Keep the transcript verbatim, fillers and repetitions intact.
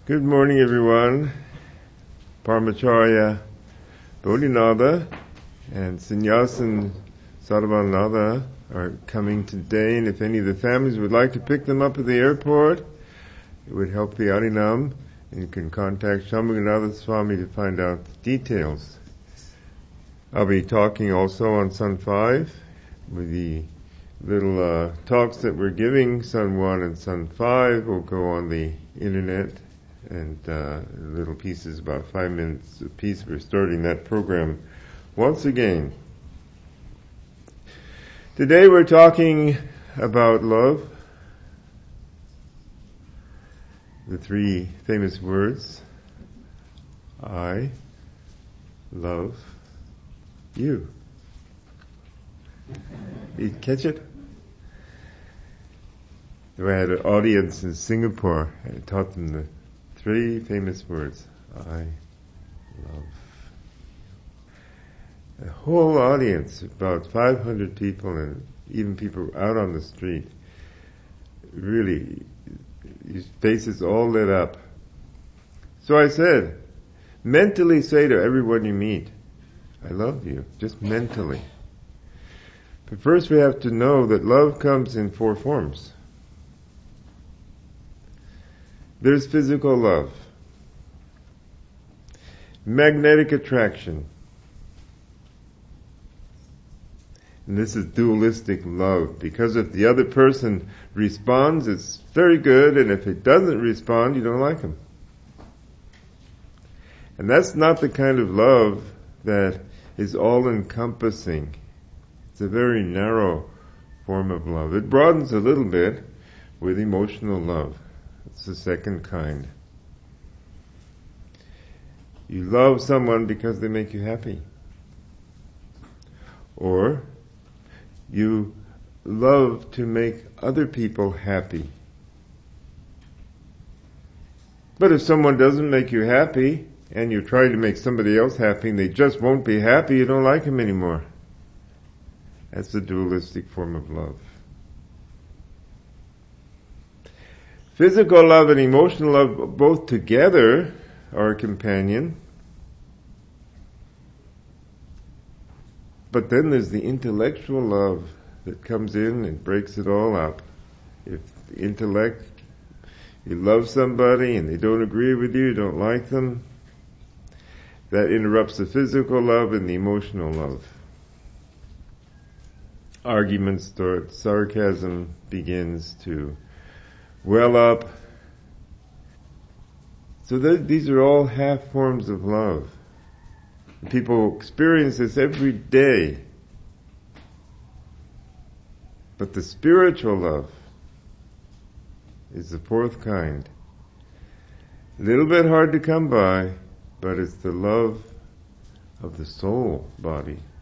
Good morning, everyone. Paramacharya Bodhinatha and Sannyasin Sarvanatha are coming today, and if any of the families would like to pick them up at the airport, it would help the Harinam, and you can contact Shambhaganatha Swami to find out the details. I'll be talking also on Sun five with the little uh, talks that we're giving. Sun one and Sun five will go on the internet, and uh, little pieces, about five minutes a piece. We're starting that program once again. Today we're talking about love. The three famous words, I love you. You catch it? I had an audience in Singapore. I taught them the three famous words, I love. A whole audience, about five hundred people, and even people out on the street, really, his faces all lit up. So I said, mentally say to everyone you meet, I love you, just mentally. But first we have to know that love comes in four forms. There's physical love, magnetic attraction, and this is dualistic love, because if the other person responds, it's very good, and if it doesn't respond, you don't like him. And that's not the kind of love that is all-encompassing. It's a very narrow form of love. It broadens a little bit with emotional love. It's the second kind. You love someone because they make you happy. Or you love to make other people happy. But if someone doesn't make you happy, and you try to make somebody else happy and they just won't be happy, you don't like them anymore. That's the dualistic form of love. Physical love and emotional love both together are a companion. But then there's the intellectual love that comes in and breaks it all up. If the intellect, you love somebody and they don't agree with you, you don't like them, that interrupts the physical love and the emotional love. Arguments start, sarcasm begins to well up. So th- these are all half forms of love. People experience this every day. But the spiritual love is the fourth kind. A little bit hard to come by, but it's the love of the soul body,